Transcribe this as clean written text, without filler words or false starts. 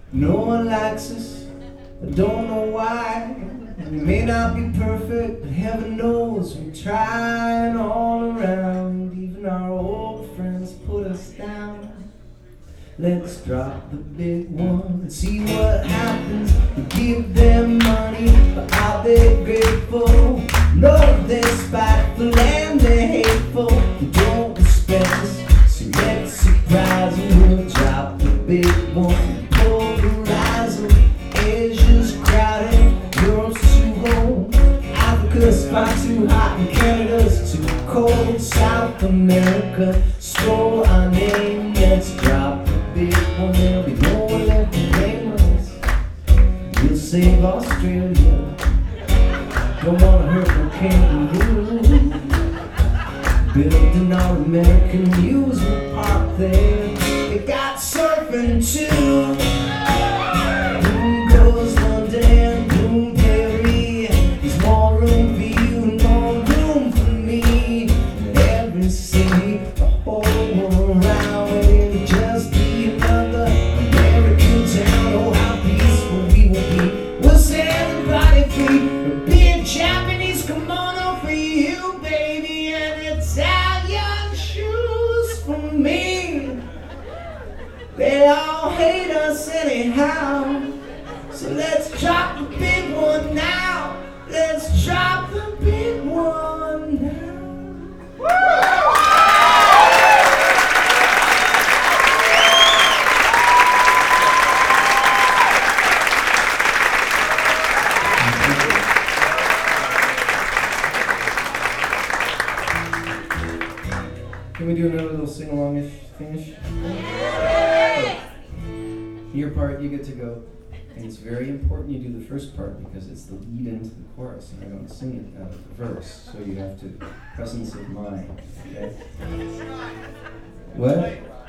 No one likes us, I don't know why. We may not be perfect, but heaven knows we're trying all around. Even our old friends put us down. Let's drop the big one and see what happens. We give them money, but are they grateful? No, they're spiteful and they're hateful. They don't respect us, so let's surprise them. We'll drop the big one, polarize them. Asia's crowded, Europe's too cold, Africa's far too hot, and Canada's too cold. South America stole our name. Let's drop the big one, there'll be no one left to blame us. We'll save Australia, don't wanna hurt no kangaroo. Building our American amusement park there. It got surfing too. Boom goes London, boom Paris. There's more room for you and more room for me. Every city, the whole world around, it'll just be another American town. Oh, how peaceful we will be. We'll set everybody free. A big Japanese kimono for you, baby, and Italian shoes for me. They all hate us anyhow, so let's drop the big one now. Let's drop the big one now. Can we do another little sing-alongish finish? Your part, you get to go. And it's very important you do the first part because it's the lead into the chorus, and I don't sing it out of the verse, so you have to presence of mind. Okay? What?